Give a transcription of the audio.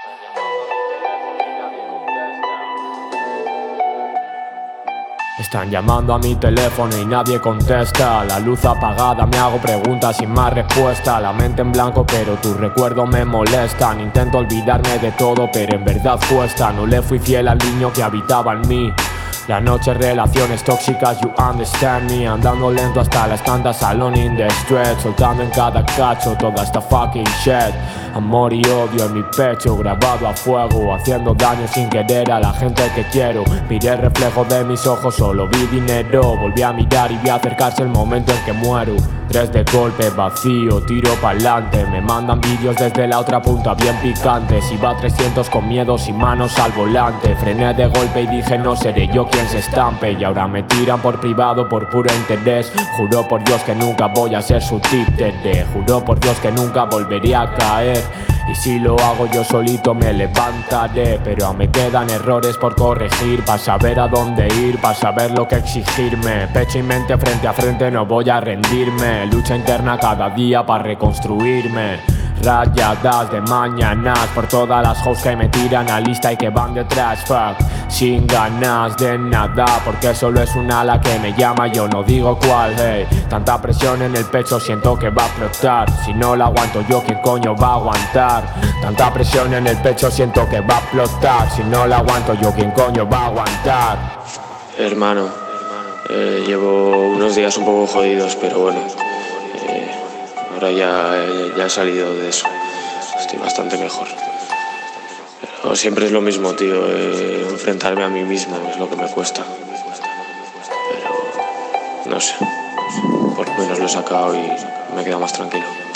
Están llamando a mi teléfono y nadie contesta. La luz apagada, me hago preguntas sin más respuesta. La mente en blanco pero tus recuerdos me molestan. Intento olvidarme de todo pero en verdad cuesta. No le fui fiel al niño que habitaba en mí. La noche, relaciones tóxicas, you understand me. Andando lento hasta las tantas, alone in the street. Soltando en cada cacho toda esta fucking shit. Amor y odio en mi pecho, grabado a fuego. Haciendo daño sin querer a la gente que quiero. Miré el reflejo de mis ojos, solo vi dinero. Volví a mirar y vi acercarse el momento en que muero. 3 de golpe, vacío, tiro pa'lante. Me mandan vídeos desde la otra punta bien picantes. Iba a 300 con miedos y manos al volante. Frené de golpe y dije no seré yo quien se estampe. Y ahora me tiran por privado por puro interés. Juro por Dios que nunca voy a ser su títere. Juro por Dios que nunca volvería a caer. Y si lo hago yo solito me levantaré. Pero aún me quedan errores por corregir. Para saber a dónde ir, para saber lo que exigirme. Pecho y mente frente a frente, no voy a rendirme. Lucha interna cada día para reconstruirme. Rayadas de mañanas por todas las hoes que me tiran a lista y que van detrás, fuck. Sin ganas de nada, porque solo es un ala que me llama, yo no digo cuál, hey. Tanta presión en el pecho, siento que va a explotar. Si no la aguanto yo, ¿quién coño va a aguantar? Tanta presión en el pecho, siento que va a explotar. Si no la aguanto yo, ¿quién coño va a aguantar? Hermano, llevo unos días un poco jodidos, pero bueno, ahora ya he salido de eso. Estoy bastante mejor. Pero siempre es lo mismo, tío. Enfrentarme a mí mismo es lo que me cuesta. Pero no sé, por lo menos lo he sacado y me he quedado más tranquilo.